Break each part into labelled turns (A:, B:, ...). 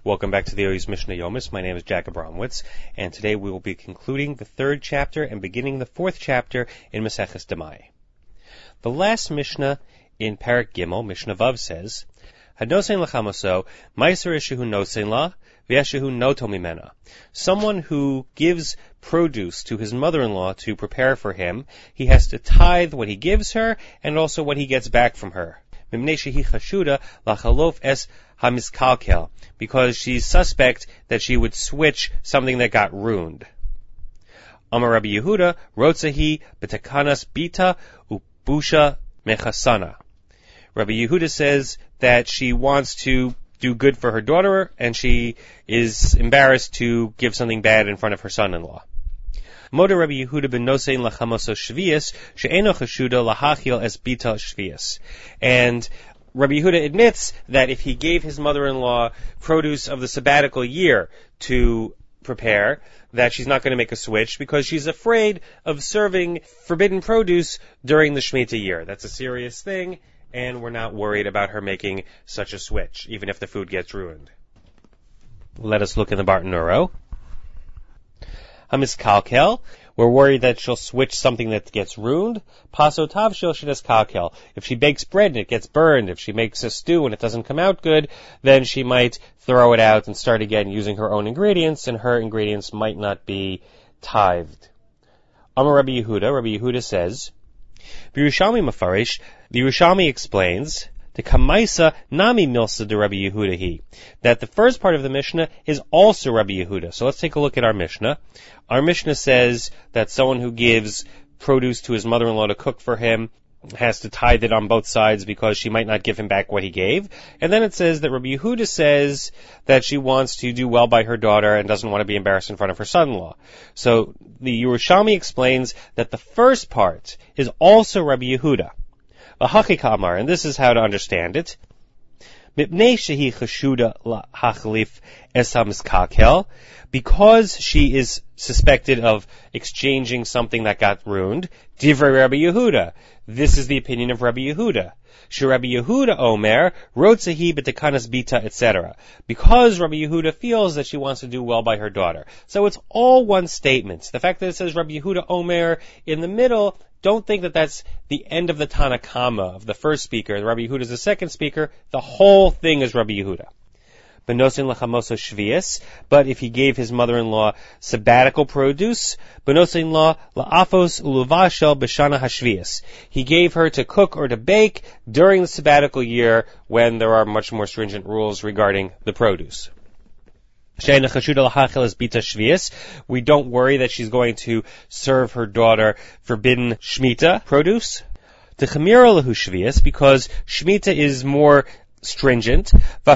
A: Welcome back to the Oyus Mishnah Yomis. My name is Jack Abramowitz, and today we will be concluding the third chapter and beginning the fourth chapter in Maseches Demai. The last Mishnah in Parak Gimel, Mishnah Vav, says, Hadnosein lachamoso, ma'aser yeshehu nosein la, v'yeshehu noto mimena. Someone who gives produce to his mother-in-law to prepare for him, he has to tithe what he gives her and also what he gets back from her. Mimnei shehi chashuda lachalof es hamiskalkel, because she's suspect that she would switch something that got ruined. Amar Rabbi Yehuda, rotzahi betakanas bita ubusha mechasana. Rabbi Yehuda says that she wants to do good for her daughter, and she is embarrassed to give something bad in front of her son-in-law. Moda Rabbi Yehuda ben Nosein lachamoso shvius she'eno chashuda lahachil es bita shvius. And Rabbi Yehuda admits that if he gave his mother-in-law produce of the sabbatical year to prepare, that she's not going to make a switch because she's afraid of serving forbidden produce during the Shemitah year. That's a serious thing, and we're not worried about her making such a switch, even if the food gets ruined. Let us look in the Barton Uro. Hamiskalkel, we're worried that she'll switch something that gets ruined. Pasotav shel shedes kalkel. If she bakes bread and it gets burned, if she makes a stew and it doesn't come out good, then she might throw it out and start again using her own ingredients, and her ingredients might not be tithed. Amar Rabbi Yehuda says, B'Yerushalmi Mafarish, the Yerushalmi explains, the Kamaisa Nami Milsa de Rabbi Yehuda that the first part of the Mishnah is also Rabbi Yehuda. So let's take a look at our Mishnah. Our Mishnah says that someone who gives produce to his mother-in-law to cook for him has to tithe it on both sides because she might not give him back what he gave. And then it says that Rabbi Yehuda says that she wants to do well by her daughter and doesn't want to be embarrassed in front of her son-in-law. So the Yerushalmi explains that the first part is also Rabbi Yehuda. And this is how to understand it. Because she is suspected of exchanging something that got ruined, Divrei Rabbi Yehuda. This is the opinion of Rabbi Yehuda. Rabbi Yehuda Omer, Rotzahi b'tekanas bita, etc. Because Rabbi Yehuda feels that she wants to do well by her daughter. So it's all one statement. The fact that it says Rabbi Yehuda Omer in the middle, don't think that that's the end of the Tanakama of the first speaker. Rabbi Yehuda is the second speaker. The whole thing is Rabbi Yehuda. Benosin lachamoso shvius, but if he gave his mother-in-law sabbatical produce, benosin la la'afos uluvashel b'shana hashvius. He gave her to cook or to bake during the sabbatical year when there are much more stringent rules regarding the produce. We don't worry that she's going to serve her daughter forbidden Shemitah produce. Because Shemitah is more stringent.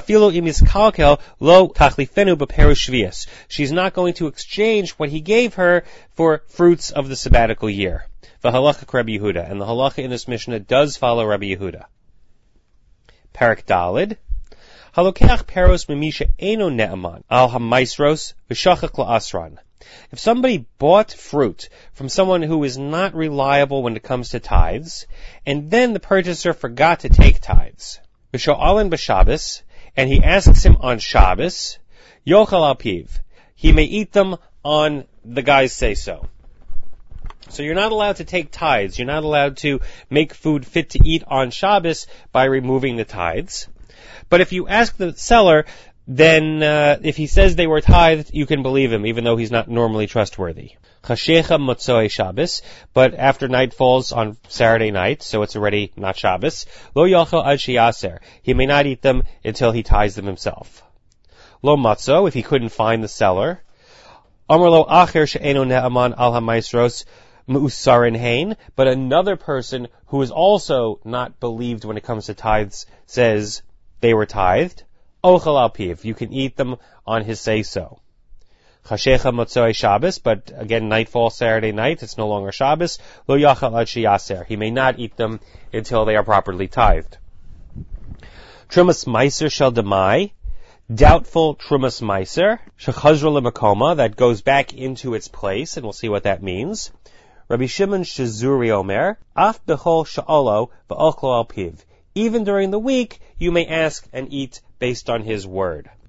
A: She's not going to exchange what he gave her for fruits of the sabbatical year. And the halacha in this Mishnah does follow Rabbi Yehuda. Parak Dalid. Halokech peros mimisha eno ne'aman al hamaisros v'shachach la'asran. If somebody bought fruit from someone who is not reliable when it comes to tithes, and then the purchaser forgot to take tithes, v'sho'alin b'Shabbos, and he asks him on Shabbos, yochal al piv, he may eat them on the guy's say-so. So you're not allowed to take tithes. You're not allowed to make food fit to eat on Shabbos by removing the tithes. But if you ask the seller, then if he says they were tithed, you can believe him, even though he's not normally trustworthy. Chashecha motzoi Shabbos, but after night falls on Saturday night, so it's already not Shabbos, lo yachal ad sheyaser, he may not eat them until he ties them himself. Lo matzo, if he couldn't find the seller. Amar lo acher she'eno ne'aman al hamaisros mu'usarin hain, but another person who is also not believed when it comes to tithes says they were tithed. Ochel al piv, you can eat them on his say-so. Chashecha motzoi Shabbos, but again, nightfall Saturday night, it's no longer Shabbos. Lo yachal ad sheyaser, he may not eat them until they are properly tithed. Trumas meiser shel demai, doubtful trumas meiser, shechazra lemakoma, that goes back into its place, and we'll see what that means. Rabbi Shimon Shazuri Omer, af bechol sha'olo v'ochlo al piv. Even during the week, you may ask and eat based on his word.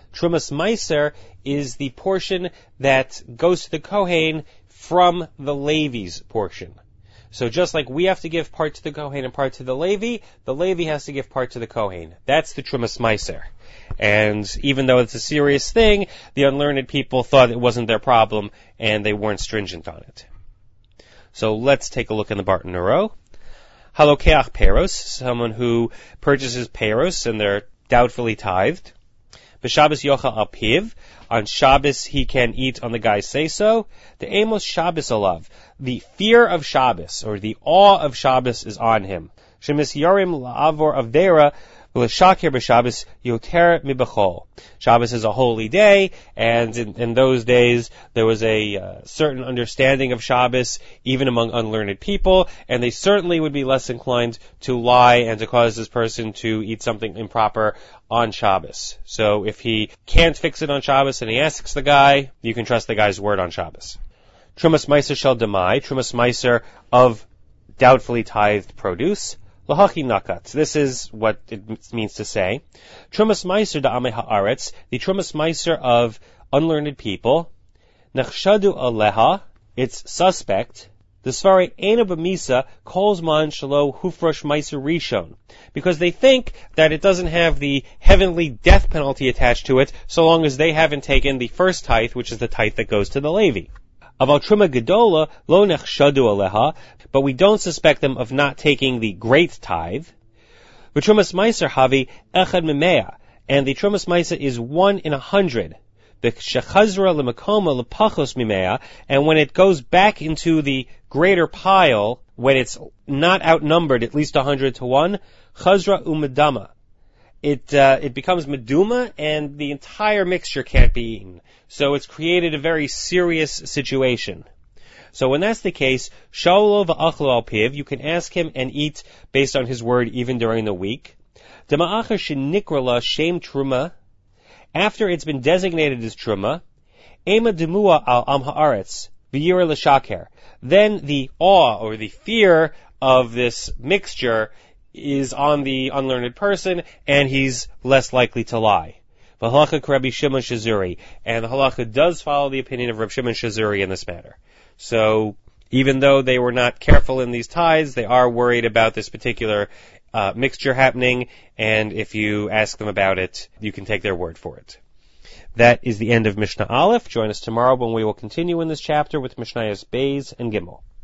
A: Trumas Meiser is the portion that goes to the Kohen from the Levi's portion. So just like we have to give part to the Kohen and part to the Levi has to give part to the Kohen. That's the Trumas Meiser. And even though it's a serious thing, the unlearned people thought it wasn't their problem and they weren't stringent on it. So let's take a look in the Barton Nero. Halokeach peros, someone who purchases peros and they're doubtfully tithed. B'Shabbos yochal al piv, on Shabbos he can eat on the guy's say-so. The amos Shabbos alav, the fear of Shabbos, or the awe of Shabbos is on him. Shemis yorim la'avor avera, v'l'shakir b'Shabbos yoter mibachol. Shabbos is a holy day, and in those days there was a certain understanding of Shabbos, even among unlearned people, and they certainly would be less inclined to lie and to cause this person to eat something improper on Shabbos. So if he can't fix it on Shabbos and he asks the guy, you can trust the guy's word on Shabbos. Trumas Meiser shel demai, Trumas Meiser of doubtfully tithed produce. Lahachi nakat. This is what it means to say. Trumas Meiser da'amei ha'aretz, the Trumas Meiser of unlearned people. Nechshadu aleha, it's suspect. The Svari Eina b'misa calls man shalo hufrosh Meiser rishon, because they think that it doesn't have the heavenly death penalty attached to it, so long as they haven't taken the first tithe, which is the tithe that goes to the Levi. Aval truma gedola lo nechshadu aleha, but we don't suspect them of not taking the great tithe. V'trumas meiser havi echad mimea, and the trumas meiser is 1 in 100. V'shechazra lemakoma lepachos mimea, and when it goes back into the greater pile, when it's not outnumbered at least 100 to 1, chazra umedama. It becomes meduma, and the entire mixture can't be eaten. So it's created a very serious situation. So when that's the case, sha'olo v'achlo al piv, you can ask him and eat based on his word even during the week. Dema'achar shenikrala shem truma, after it's been designated as truma, ema demua al am haaretz v'yira l'shaker. Then the awe or the fear of this mixture is on the unlearned person, and he's less likely to lie. V'halacha Rabbi Shimon Shazuri, and the halacha does follow the opinion of Rabbi Shimon Shazuri in this matter. So even though they were not careful in these tithes, they are worried about this particular mixture happening, and if you ask them about it, you can take their word for it. That is the end of Mishnah Aleph. Join us tomorrow when we will continue in this chapter with Mishnayos Beis and Gimel.